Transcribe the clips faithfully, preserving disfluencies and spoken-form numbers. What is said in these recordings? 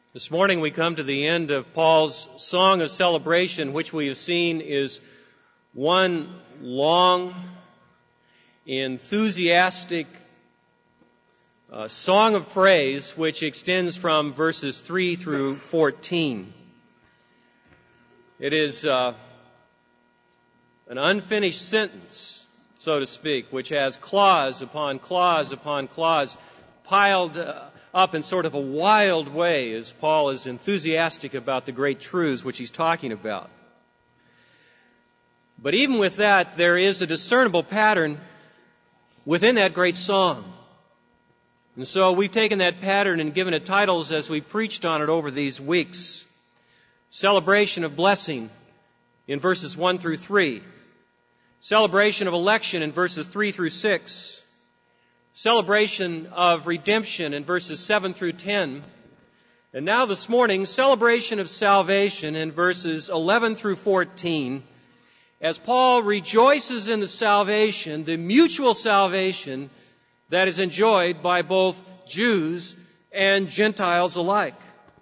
This morning we come to the end of Paul's song of celebration, which we have seen is one long, enthusiastic uh, song of praise, which extends from verses three through fourteen. It is uh, an unfinished sentence, so to speak, which has clause upon clause upon clause piled uh, up in sort of a wild way as Paul is enthusiastic about the great truths which he's talking about. But even with that, there is a discernible pattern within that great song. And so we've taken that pattern and given it titles as we preached on it over these weeks. Celebration of blessing in verses one through three. Celebration of election in verses three through six. Celebration of redemption in verses seven through ten. And now this morning, celebration of salvation in verses eleven through fourteen, as Paul rejoices in the salvation, the mutual salvation that is enjoyed by both Jews and Gentiles alike.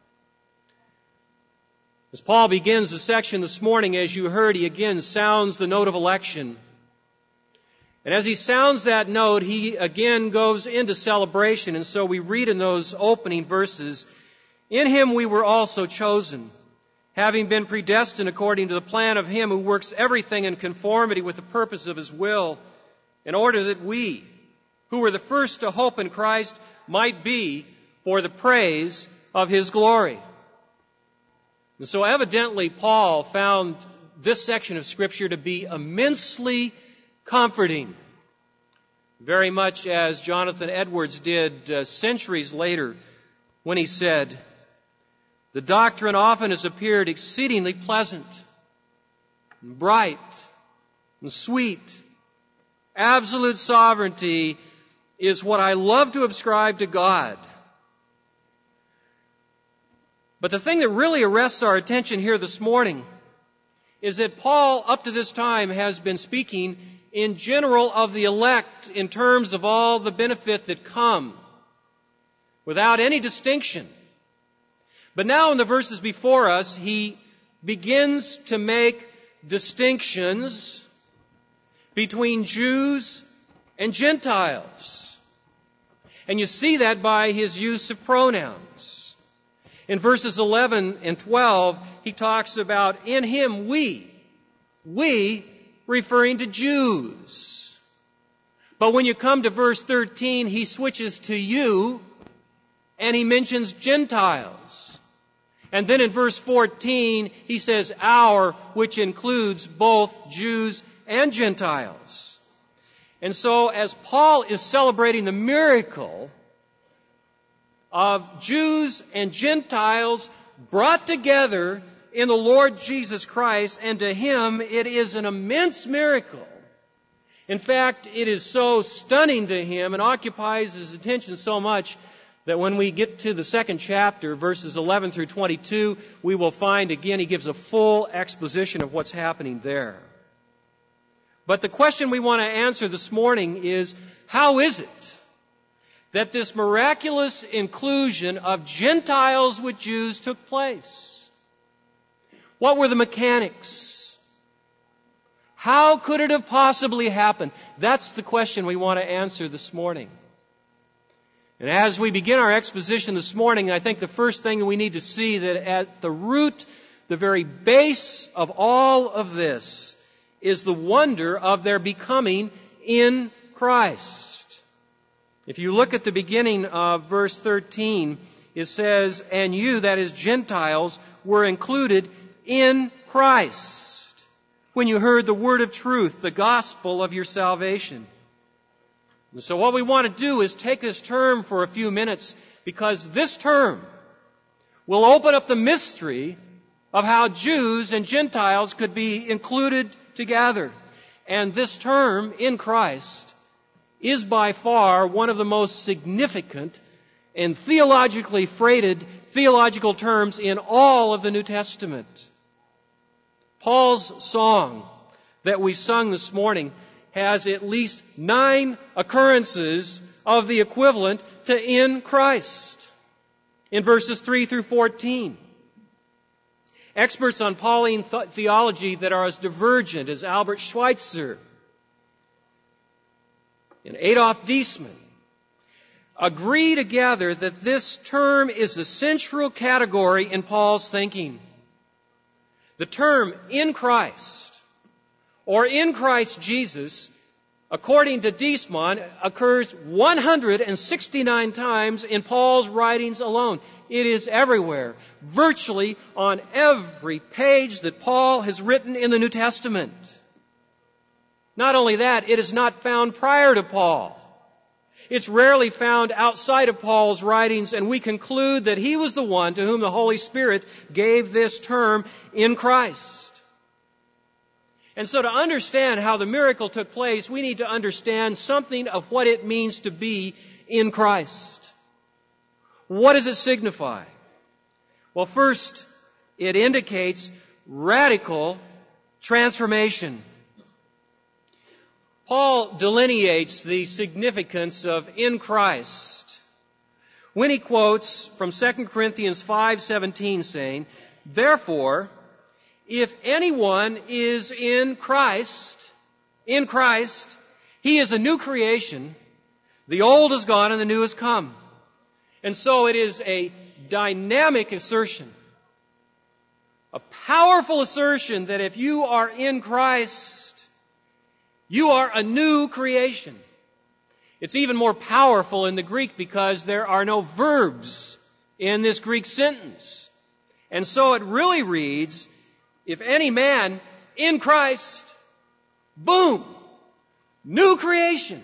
As Paul begins the section this morning, as you heard, he again sounds the note of election. And as he sounds that note, he again goes into celebration. And so we read in those opening verses, "In him we were also chosen, having been predestined according to the plan of him who works everything in conformity with the purpose of his will, in order that we, who were the first to hope in Christ, might be for the praise of his glory." And so evidently Paul found this section of Scripture to be immensely comforting, very much as Jonathan Edwards did uh, centuries later when he said, "The doctrine often has appeared exceedingly pleasant, and bright, and sweet. Absolute sovereignty is what I love to ascribe to God." But the thing that really arrests our attention here this morning is that Paul, up to this time, has been speaking in general of the elect in terms of all the benefit that come, without any distinction. But now in the verses before us, he begins to make distinctions between Jews and Gentiles. And you see that by his use of pronouns. In verses eleven and twelve, he talks about, "In him we," we referring to Jews. But when you come to verse thirteen, he switches to "you," and he mentions Gentiles. And then in verse fourteen, he says "our," which includes both Jews and Gentiles. And so as Paul is celebrating the miracle of Jews and Gentiles brought together in the Lord Jesus Christ, and to him it is an immense miracle. In fact, it is so stunning to him and occupies his attention so much that when we get to the second chapter, verses eleven through twenty-two, we will find again he gives a full exposition of what's happening there. But the question we want to answer this morning is, how is it that this miraculous inclusion of Gentiles with Jews took place? What were the mechanics? How could it have possibly happened? That's the question we want to answer this morning. And as we begin our exposition this morning, I think the first thing that we need to see that at the root, the very base of all of this, is the wonder of their becoming in Christ. If you look at the beginning of verse thirteen, it says, "And you," that is Gentiles, "were included in Christ, when you heard the word of truth, the gospel of your salvation." And so what we want to do is take this term for a few minutes, because this term will open up the mystery of how Jews and Gentiles could be included together. And this term, in Christ, is by far one of the most significant and theologically freighted theological terms in all of the New Testament. Paul's song that we sung this morning has at least nine occurrences of the equivalent to "in Christ." in verses three through fourteen. Experts on Pauline th- theology that are as divergent as Albert Schweitzer and Adolf Diesmann agree together that this term is the central category in Paul's thinking. The term in Christ or in Christ Jesus, according to Diesmann, occurs one hundred sixty-nine times in Paul's writings alone. It is everywhere, virtually on every page that Paul has written in the New Testament. Not only that, it is not found prior to Paul. It's rarely found outside of Paul's writings, and we conclude that he was the one to whom the Holy Spirit gave this term in Christ. And so to understand how the miracle took place, we need to understand something of what it means to be in Christ. What does it signify? Well, first, it indicates radical transformation. Paul delineates the significance of in Christ when he quotes from Second Corinthians five seventeen saying, "Therefore, if anyone is in Christ, in Christ, he is a new creation. The old is gone and the new has come." And so it is a dynamic assertion, a powerful assertion that if you are in Christ, you are a new creation. It's even more powerful in the Greek because there are no verbs in this Greek sentence. And so it really reads, if any man in Christ, boom, new creation.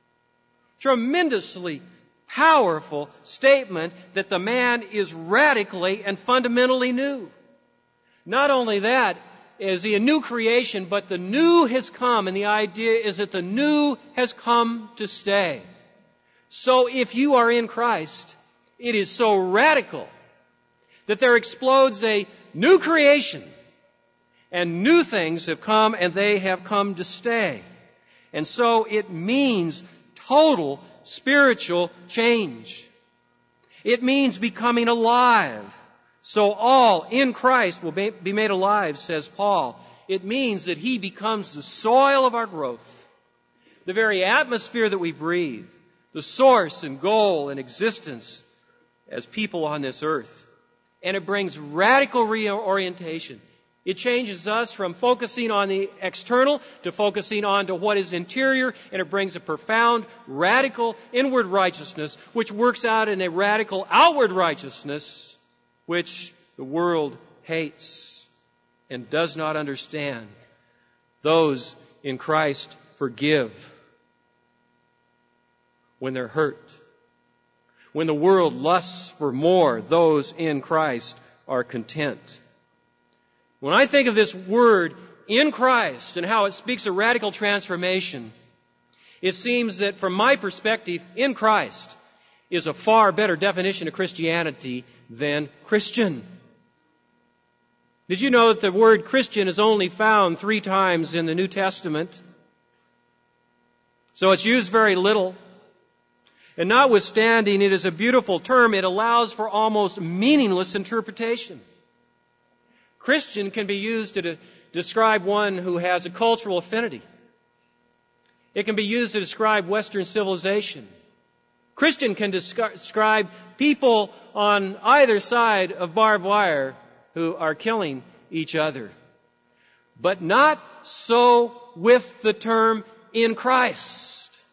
Tremendously powerful statement that the man is radically and fundamentally new. Not only that, is he a new creation, but the new has come, and the idea is that the new has come to stay. So if you are in Christ, it is so radical that there explodes a new creation, and new things have come, and they have come to stay. And so it means total spiritual change. It means becoming alive. So all in Christ will be made alive, says Paul. It means that he becomes the soil of our growth, the very atmosphere that we breathe, the source and goal and existence as people on this earth. And it brings radical reorientation. It changes us from focusing on the external to focusing on to what is interior, and it brings a profound, radical inward righteousness, which works out in a radical outward righteousness, which the world hates and does not understand. Those in Christ forgive when they're hurt. When the world lusts for more, those in Christ are content. When I think of this word, in Christ, and how it speaks of radical transformation, it seems that from my perspective, in Christ is a far better definition of Christianity than Christian. Did you know that the word Christian is only found three times in the New Testament? So it's used very little. And notwithstanding it is a beautiful term, it allows for almost meaningless interpretation. Christian can be used to de- describe one who has a cultural affinity. It can be used to describe Western civilization. Christian can descri- describe people on either side of barbed wire who are killing each other. But not so with the term in Christ.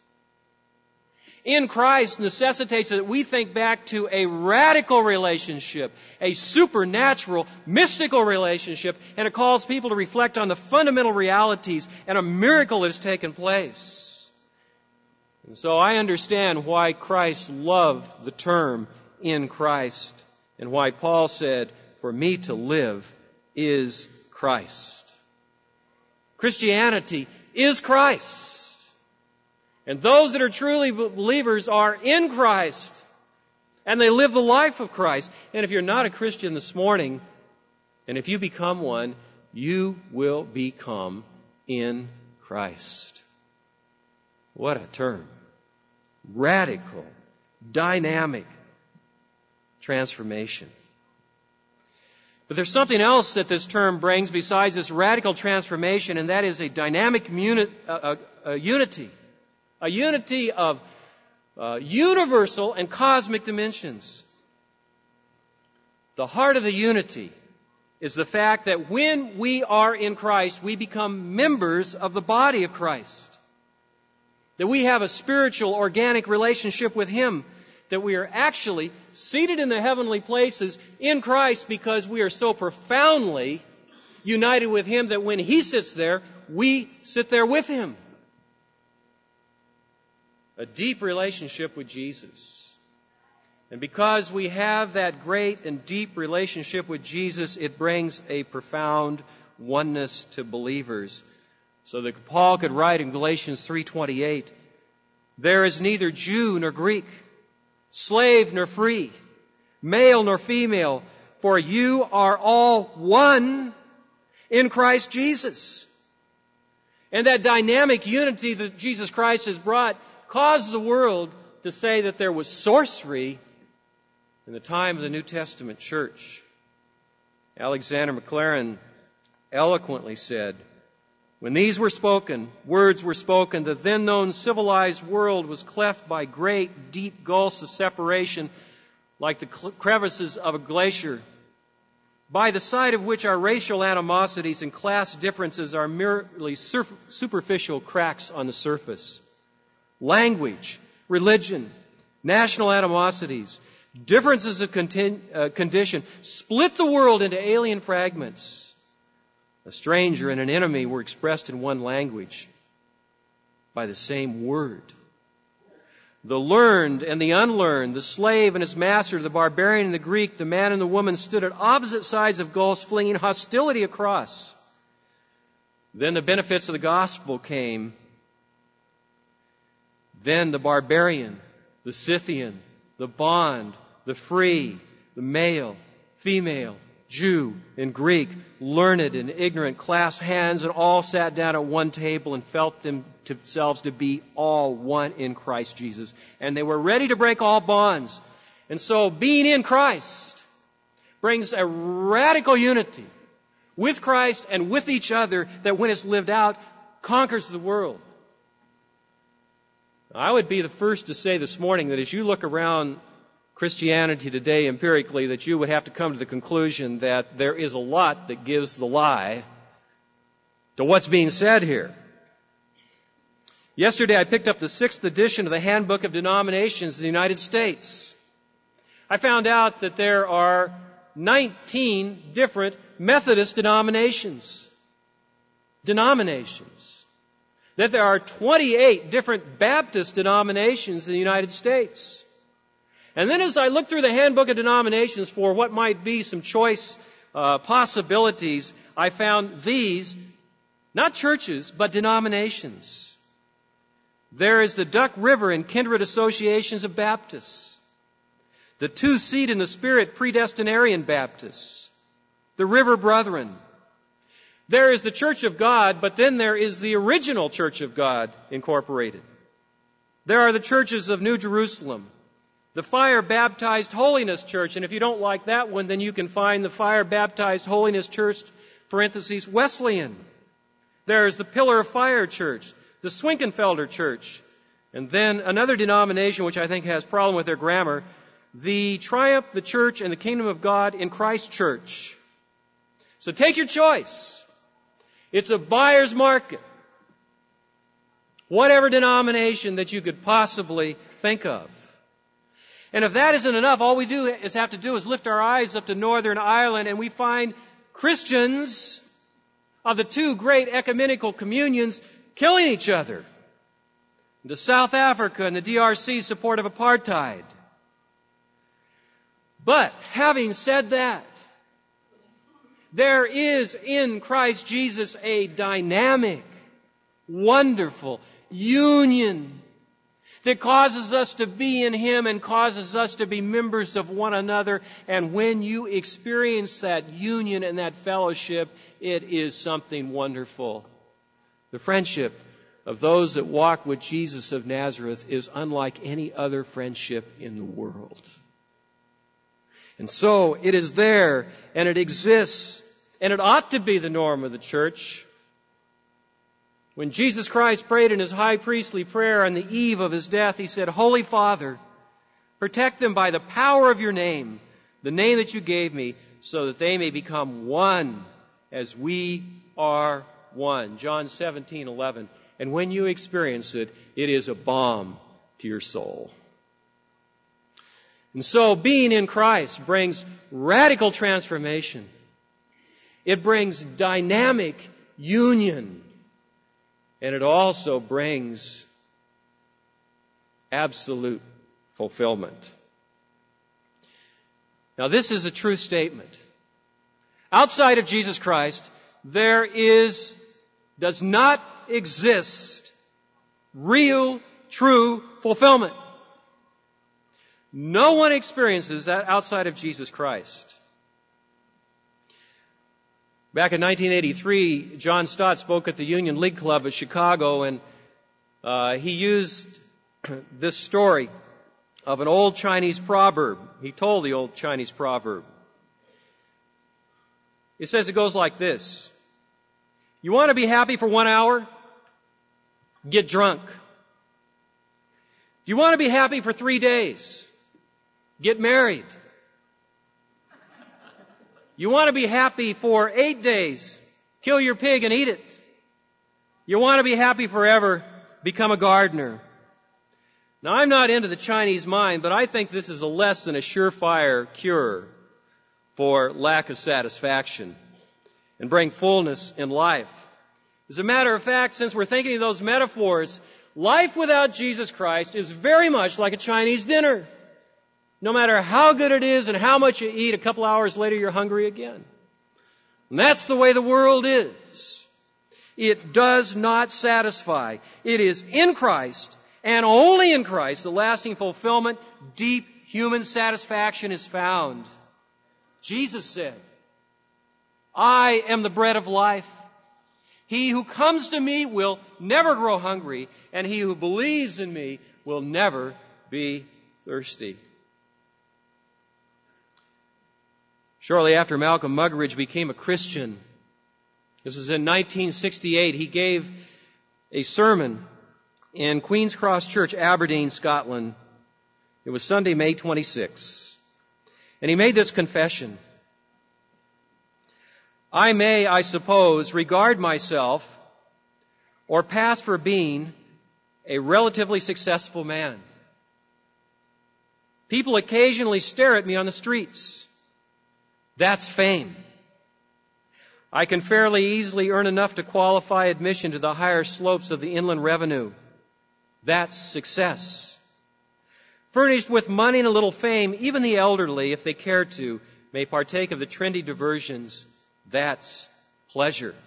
In Christ necessitates that we think back to a radical relationship, a supernatural, mystical relationship, and it calls people to reflect on the fundamental realities and a miracle that has taken place. And so I understand why Christ loved the term in Christ and why Paul said, "For me to live is Christ." Christianity is Christ. And those that are truly believers are in Christ. And they live the life of Christ. And if you're not a Christian this morning, and if you become one, you will become in Christ. What a term. Radical, dynamic transformation. But there's something else that this term brings besides this radical transformation, and that is a dynamic uni- uh, uh, unity. A unity of uh, universal and cosmic dimensions. The heart of the unity is the fact that when we are in Christ, we become members of the body of Christ. That we have a spiritual, organic relationship with Him. That we are actually seated in the heavenly places in Christ because we are so profoundly united with Him that when He sits there, we sit there with Him. A deep relationship with Jesus. And because we have that great and deep relationship with Jesus, it brings a profound oneness to believers. So that Paul could write in Galatians three twenty-eight, there is neither Jew nor Greek, slave nor free, male nor female, for you are all one in Christ Jesus. And that dynamic unity that Jesus Christ has brought caused the world to say that there was sorcery in the time of the New Testament church. Alexander Maclaren eloquently said, when these were spoken, words were spoken, the then known civilized world was cleft by great, deep gulfs of separation, like the crevices of a glacier, by the side of which our racial animosities and class differences are merely surf- superficial cracks on the surface. Language, religion, national animosities, differences of contin- uh, condition split the world into alien fragments. A stranger and an enemy were expressed in one language by the same word. The learned and the unlearned, the slave and his master, the barbarian and the Greek, the man and the woman stood at opposite sides of gulfs, flinging hostility across. Then the benefits of the gospel came. Then the barbarian, the Scythian, the bond, the free, the male, female, Jew and Greek, learned and ignorant, clasped hands and all sat down at one table and felt themselves to be all one in Christ Jesus. And they were ready to break all bonds. And so being in Christ brings a radical unity with Christ and with each other that when it's lived out, conquers the world. I would be the first to say this morning that as you look around Christianity today empirically, that you would have to come to the conclusion that there is a lot that gives the lie to what's being said here. Yesterday I picked up the sixth edition of the Handbook of Denominations in the United States. I found out that there are nineteen different Methodist denominations. Denominations. That there are twenty-eight different Baptist denominations in the United States. And then as I looked through the Handbook of Denominations for what might be some choice uh, possibilities, I found these, not churches, but denominations. There is the Duck River and Kindred Associations of Baptists, the Two Seed in the Spirit Predestinarian Baptists, the River Brethren. There is the Church of God, but then there is the original Church of God Incorporated. There are the churches of New Jerusalem, the Fire Baptized Holiness Church, and if you don't like that one, then you can find the Fire Baptized Holiness Church, parentheses, Wesleyan. There is the Pillar of Fire Church, the Swinkenfelder Church, and then another denomination which I think has a problem with their grammar, the Triumph, the Church, and the Kingdom of God in Christ Church. So take your choice. It's a buyer's market. Whatever denomination that you could possibly think of. And if that isn't enough, all we do is have to do is lift our eyes up to Northern Ireland and we find Christians of the two great ecumenical communions killing each other. To South Africa and the D R C support of apartheid. But having said that, there is in Christ Jesus a dynamic, wonderful union that causes us to be in Him and causes us to be members of one another. And when you experience that union and that fellowship, it is something wonderful. The friendship of those that walk with Jesus of Nazareth is unlike any other friendship in the world. And so it is there, and it exists, and it ought to be the norm of the church. When Jesus Christ prayed in his high priestly prayer on the eve of his death, he said, Holy Father, protect them by the power of your name, the name that you gave me, so that they may become one as we are one. John seventeen eleven. And when you experience it, it is a balm to your soul. And so being in Christ brings radical transformation. It brings dynamic union. And it also brings absolute fulfillment. Now, this is a true statement. Outside of Jesus Christ, there is, does not exist real, true fulfillment. No one experiences that outside of Jesus Christ. Back in nineteen eighty-three, John Stott spoke at the Union League Club of Chicago, and uh, he used this story of an old Chinese proverb. He told the old Chinese proverb. It says it goes like this. You want to be happy for one hour? Get drunk. Do you want to be happy for three days? Get married. You want to be happy for eight days? Kill your pig and eat it. You want to be happy forever? Become a gardener. Now, I'm not into the Chinese mind, but I think this is a less than a surefire cure for lack of satisfaction and bring fullness in life. As a matter of fact, since we're thinking of those metaphors, life without Jesus Christ is very much like a Chinese dinner. No matter how good it is and how much you eat, a couple hours later you're hungry again. And that's the way the world is. It does not satisfy. It is in Christ, and only in Christ, the lasting fulfillment, deep human satisfaction is found. Jesus said, I am the bread of life. He who comes to me will never grow hungry, and he who believes in me will never be thirsty. Shortly after Malcolm Muggeridge became a Christian, this was in nineteen sixty-eight, he gave a sermon in Queen's Cross Church, Aberdeen, Scotland. It was Sunday, May twenty-sixth. And he made this confession. I may, I suppose, regard myself or pass for being a relatively successful man. People occasionally stare at me on the streets. That's fame. I can fairly easily earn enough to qualify admission to the higher slopes of the Inland Revenue. That's success. Furnished with money and a little fame, even the elderly, if they care to, may partake of the trendy diversions. That's pleasure.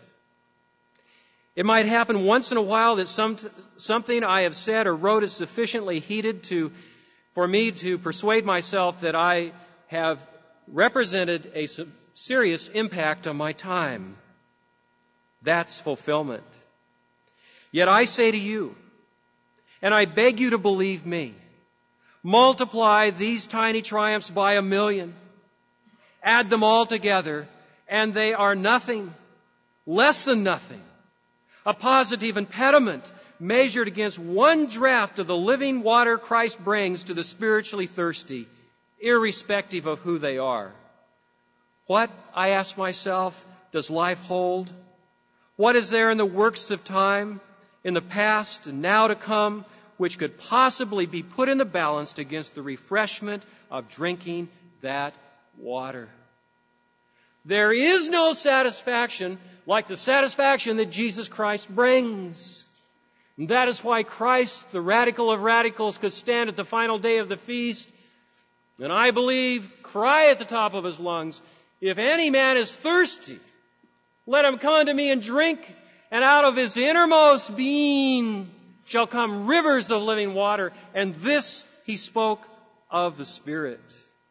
It might happen once in a while that some, something I have said or wrote is sufficiently heated to, for me to persuade myself that I have represented a serious impact on my time. That's fulfillment. Yet I say to you, and I beg you to believe me, multiply these tiny triumphs by a million, add them all together, and they are nothing, less than nothing, a positive impediment measured against one draught of the living water Christ brings to the spiritually thirsty, irrespective of who they are. What, I ask myself, does life hold? What is there in the works of time, in the past and now to come, which could possibly be put in the balance against the refreshment of drinking that water? There is no satisfaction like the satisfaction that Jesus Christ brings. And that is why Christ, the radical of radicals, could stand at the final day of the feast and I believe cry at the top of his lungs, if any man is thirsty, let him come unto me and drink, and out of his innermost being shall come rivers of living water. And this he spoke of the Spirit.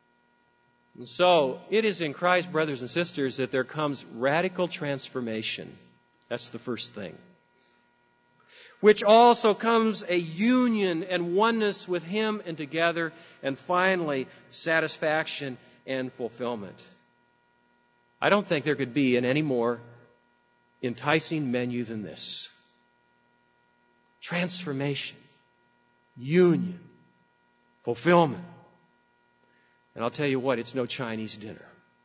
And so it is in Christ, brothers and sisters, that there comes radical transformation. That's the first thing. Which also comes a union and oneness with Him and together, and finally satisfaction and fulfillment. I don't think there could be an any more enticing menu than this. Transformation, union, fulfillment. And I'll tell you what, it's no Chinese dinner.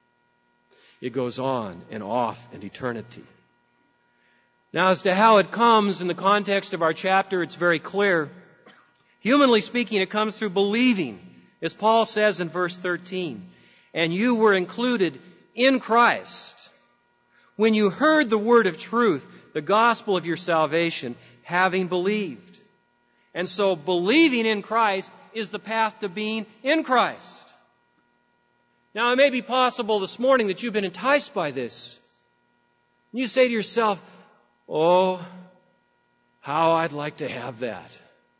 It goes on and off in eternity. Now, as to how it comes in the context of our chapter, it's very clear. Humanly speaking, it comes through believing, as Paul says in verse thirteen. And you were included in Christ when you heard the word of truth, the gospel of your salvation, having believed. And so believing in Christ is the path to being in Christ. Now, it may be possible this morning that you've been enticed by this. And you say to yourself, oh, how I'd like to have that.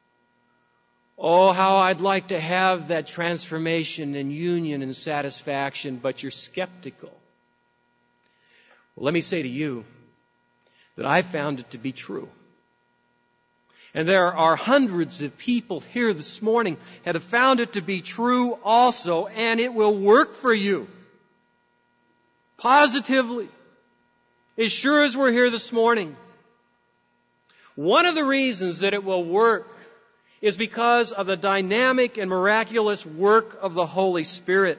Oh, how I'd like to have that transformation and union and satisfaction, but you're skeptical. Well, let me say to you that I found it to be true. And there are hundreds of people here this morning that have found it to be true also, and it will work for you. Positively. As sure as we're here this morning. One of the reasons that it will work is because of the dynamic and miraculous work of the Holy Spirit,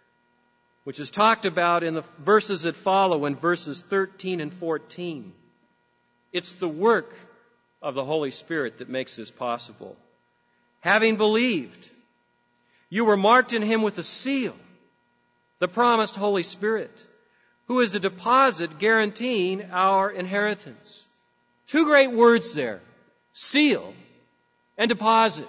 which is talked about in the verses that follow in verses thirteen and fourteen. It's the work of the Holy Spirit that makes this possible. Having believed, you were marked in Him with a seal, the promised Holy Spirit, who is a deposit guaranteeing our inheritance. Two great words there, seal and deposit.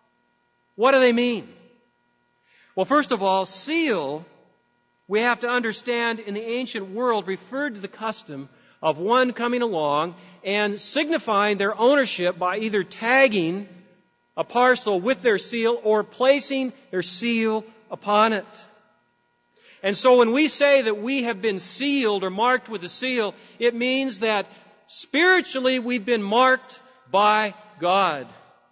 What do they mean? Well, first of all, seal, we have to understand in the ancient world referred to the custom of one coming along and signifying their ownership by either tagging a parcel with their seal or placing their seal upon it. And so when we say that we have been sealed or marked with a seal, it means that spiritually we've been marked by God.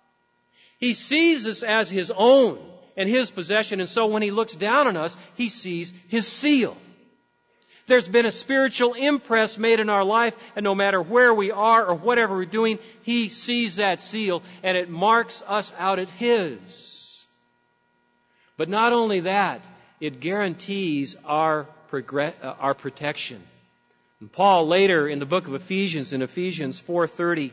He sees us as His own and His possession, and so when He looks down on us, He sees His seal. There's been a spiritual impress made in our life, and no matter where we are or whatever we're doing, He sees that seal, and it marks us out at His. But not only that, it guarantees our, progress, uh, our protection. And Paul later in the book of Ephesians, in Ephesians four thirty,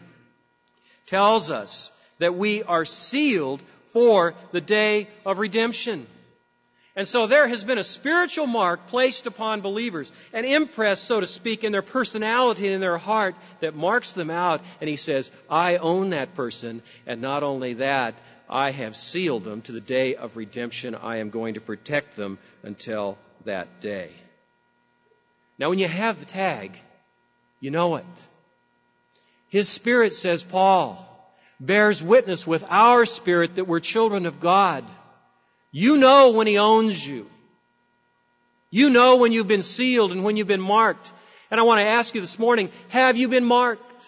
tells us that we are sealed for the day of redemption. And so there has been a spiritual mark placed upon believers, an impress, so to speak, in their personality and in their heart that marks them out. And he says, I own that person, and not only that, I have sealed them to the day of redemption. I am going to protect them until that day. Now, when you have the tag, you know it. His Spirit, says Paul, bears witness with our spirit that we're children of God. You know when He owns you. You know when you've been sealed and when you've been marked. And I want to ask you this morning, have you been marked?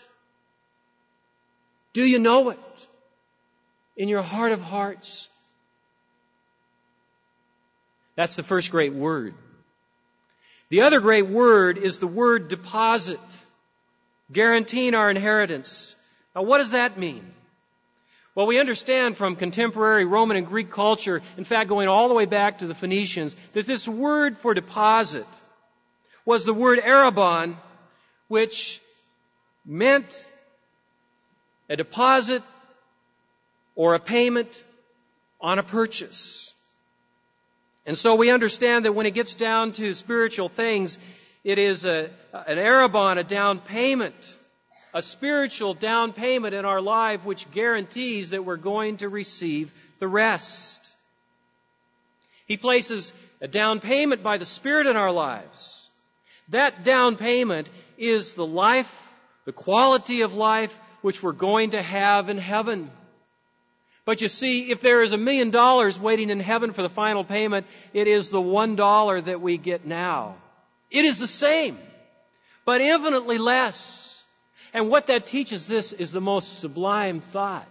Do you know it in your heart of hearts? That's the first great word. The other great word is the word deposit, guaranteeing our inheritance. Now, what does that mean? Well, we understand from contemporary Roman and Greek culture, in fact, going all the way back to the Phoenicians, that this word for deposit was the word arabon, which meant a deposit or a payment on a purchase. And so we understand that when it gets down to spiritual things, it is a, an arabon, a down payment, a spiritual down payment in our life which guarantees that we're going to receive the rest. He places a down payment by the Spirit in our lives. That down payment is the life, the quality of life which we're going to have in heaven. But you see, if there is a million dollars waiting in heaven for the final payment, it is the one dollar that we get now. It is the same, but infinitely less. And what that teaches this is the most sublime thought.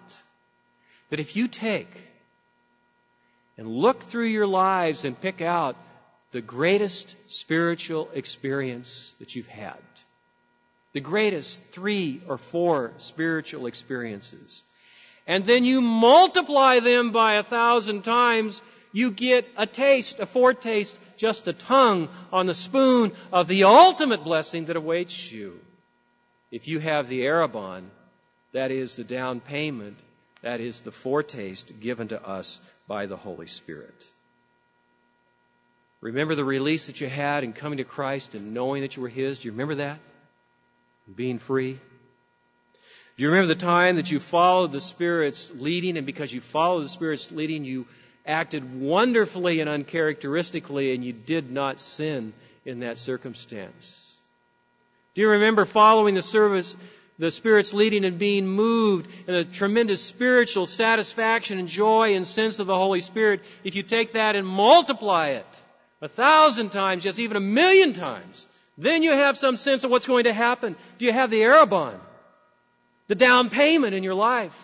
That if you take and look through your lives and pick out the greatest spiritual experience that you've had. The greatest three or four spiritual experiences. And then you multiply them by a thousand times, you get a taste, a foretaste, just a tongue on the spoon of the ultimate blessing that awaits you. If you have the Arrabon, that is the down payment, that is the foretaste given to us by the Holy Spirit. Remember the release that you had in coming to Christ and knowing that you were His? Do you remember that? Being free? Do you remember the time that you followed the Spirit's leading, and because you followed the Spirit's leading, you acted wonderfully and uncharacteristically, and you did not sin in that circumstance? Do you remember following the service, the Spirit's leading, and being moved in a tremendous spiritual satisfaction and joy and sense of the Holy Spirit? If you take that and multiply it a thousand times, yes, even a million times, then you have some sense of what's going to happen. Do you have the Arrabon, the down payment in your life?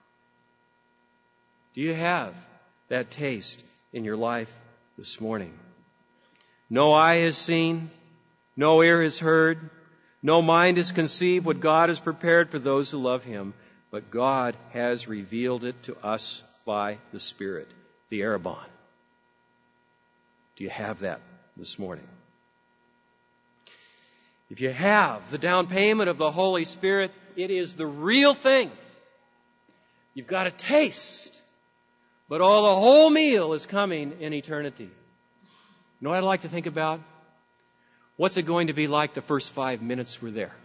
Do you have that taste in your life this morning? No eye has seen, no ear has heard, no mind has conceived what God has prepared for those who love Him, but God has revealed it to us by the Spirit, the Arrabon. Do you have that this morning? If you have the down payment of the Holy Spirit, it is the real thing. You've got a taste, but all the whole meal is coming in eternity. You know what I'd like to think about? What's it going to be like the first five minutes we're there?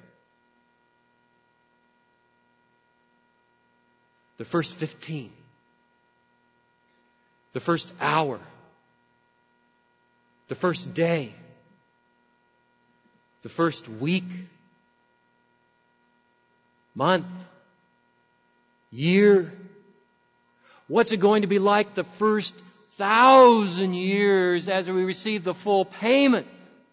The first fifteen. The first hour. The first day. The first week. Month. Year. What's it going to be like the first thousand years as we receive the full payment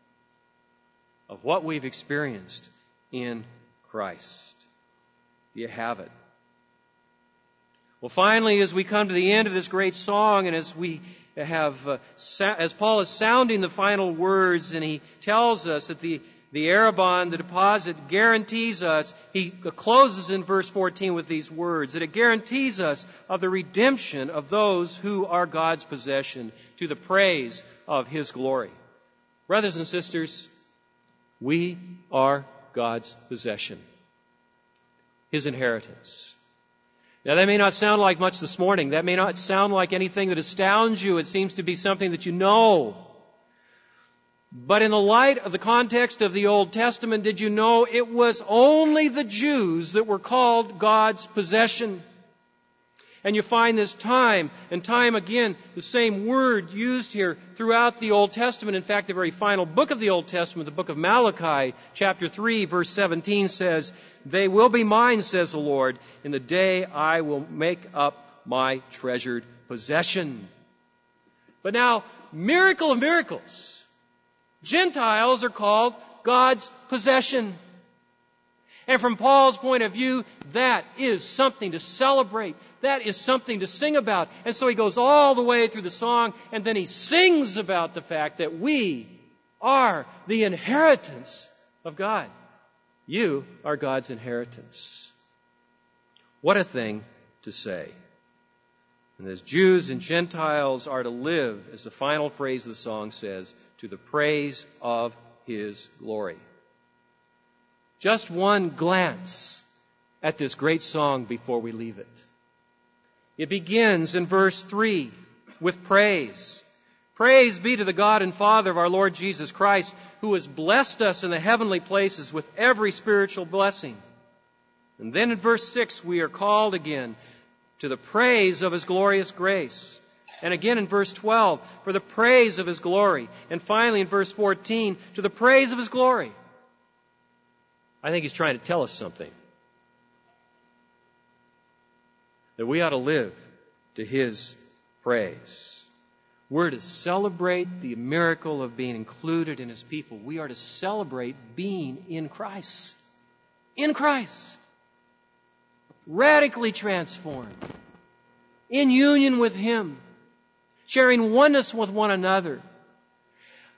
of what we've experienced in Christ? Do you have it? Well, finally, as we come to the end of this great song, and as we have, uh, sa- as Paul is sounding the final words, and he tells us that the the Arrabon, the deposit, guarantees us, he closes in verse fourteen with these words, that it guarantees us of the redemption of those who are God's possession to the praise of His glory. Brothers and sisters, we are God's possession, His inheritance. Now, that may not sound like much this morning. That may not sound like anything that astounds you. It seems to be something that you know. But in the light of the context of the Old Testament, did you know it was only the Jews that were called God's possession? And you find this time and time again, the same word used here throughout the Old Testament. In fact, the very final book of the Old Testament, the book of Malachi, chapter three, verse seventeen says, "They will be mine, says the Lord, in the day I will make up my treasured possession." But now, miracle of miracles, Gentiles are called God's possession. And from Paul's point of view, that is something to celebrate. That is something to sing about. And so he goes all the way through the song, and then he sings about the fact that we are the inheritance of God. You are God's inheritance. What a thing to say. And as Jews and Gentiles are to live, as the final phrase of the song says, to the praise of His glory. Just one glance at this great song before we leave it. It begins in verse three with praise. Praise be to the God and Father of our Lord Jesus Christ, who has blessed us in the heavenly places with every spiritual blessing. And then in verse six we are called again to the praise of His glorious grace. And again in verse twelve, for the praise of His glory. And finally in verse fourteen, to the praise of His glory. I think he's trying to tell us something. That we ought to live to His praise. We're to celebrate the miracle of being included in His people. We are to celebrate being in Christ. In Christ. Radically transformed. In union with Him. Sharing oneness with one another.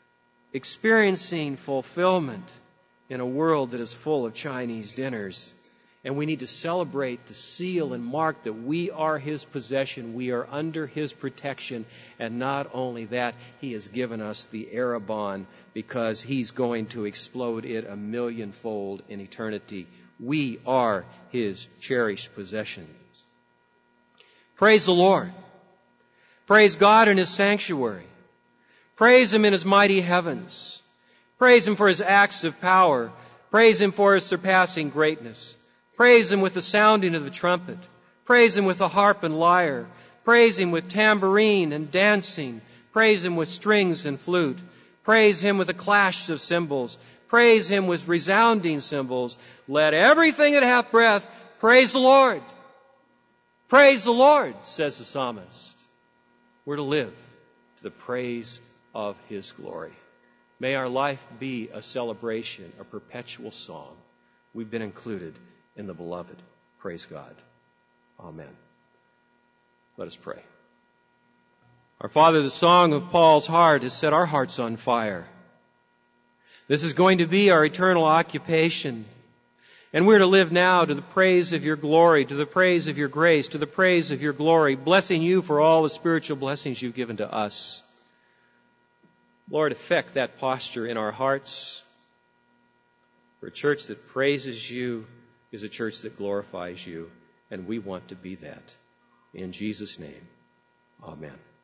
experiencing fulfillment in a world that is full of Chinese dinners. And we need to celebrate the seal and mark that we are His possession. We are under His protection. And not only that, He has given us the Arrabon because He's going to explode it a millionfold in eternity. We are His cherished possessions. Praise the Lord. Praise God in His sanctuary. Praise Him in His mighty heavens. Praise Him for His acts of power. Praise Him for His surpassing greatness. Praise Him with the sounding of the trumpet. Praise Him with the harp and lyre. Praise Him with tambourine and dancing. Praise Him with strings and flute. Praise Him with the clash of cymbals. Praise Him with resounding cymbals. Let everything that hath breath praise the Lord. Praise the Lord, says the psalmist. We're to live to the praise of His glory. May our life be a celebration, a perpetual song. We've been included in the beloved. Praise God. Amen. Let us pray. Our Father, the song of Paul's heart has set our hearts on fire. This is going to be our eternal occupation. And we're to live now to the praise of your glory, to the praise of your grace, to the praise of your glory, blessing you for all the spiritual blessings you've given to us. Lord, effect that posture in our hearts. For a church that praises you is a church that glorifies you, and we want to be that. In Jesus' name, amen.